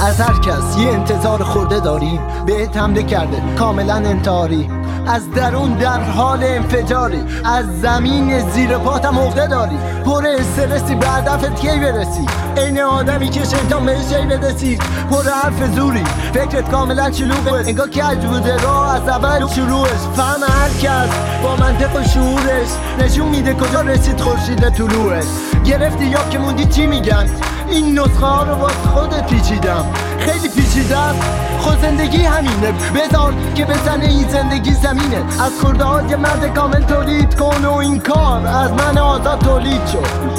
از هر کس یه انتظار خورده داری، بهت حمله کرده کاملا انتحاری، از درون در حال انفجاری، از زمین زیر پاتم عقده داری، پر استرسی به هدفت کی برسی، عین آدمی که شیطان بهش ای بدسی، پر حرف زوری، فکرت کاملا شلوغه، انگار کج بوده راه از اول شروعش، فهم هر کس با منطق و شعورش نشون میده کجا رسید خورشید طلوعش. گرفتی یا که موندی چی میگن، این نسخه ها رو واسه خودت پیچیدم، خیلی پیچیدم، خود زندگی همینه، بذار که بزنه این زندگی زمینه، از خورده های مرد کامل تولید کن و این کار از من آزاد تولید شد.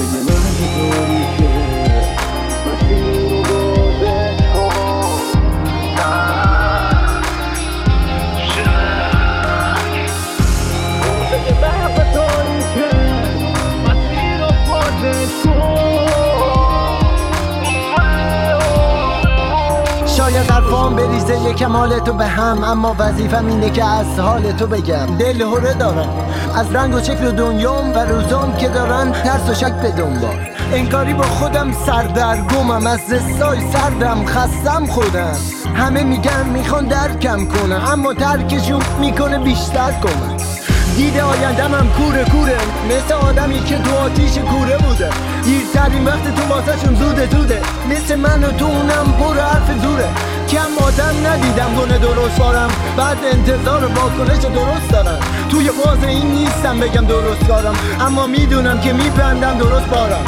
شاید حرفام بریزه یکم حالتو به هم، اما وظیفم اینه که از حالتو بگم. دل هره دارم از رنگ و شکل دنیام و روزام که دارن ترس و شک به دنبال، انگاری با خودم سردرگمم، از قصه‌های سردم خستم خودم. همه میگن میخوان درکم کنم، اما ترکشون میکنه بیشتر کنم. دیده آیندم هم کوره کوره، مثل آدمی که تو آتیش کوره بوده، دیرترین وقت تو واسهشون زوده، مثل من و تو اونم پر حرف زوره. کم آدم ندیدم گونه درست بارم، بعد انتظار واکنش درست دارم. توی فاز این نیستم بگم درست کارم، اما میدونم که میپندم درست بارم.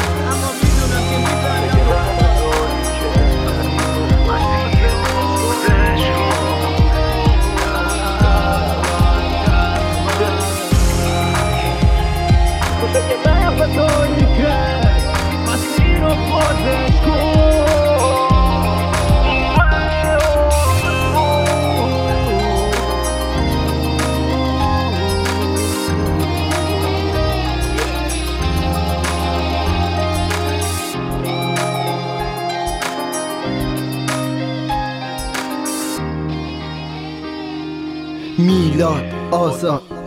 میلاد آزاد.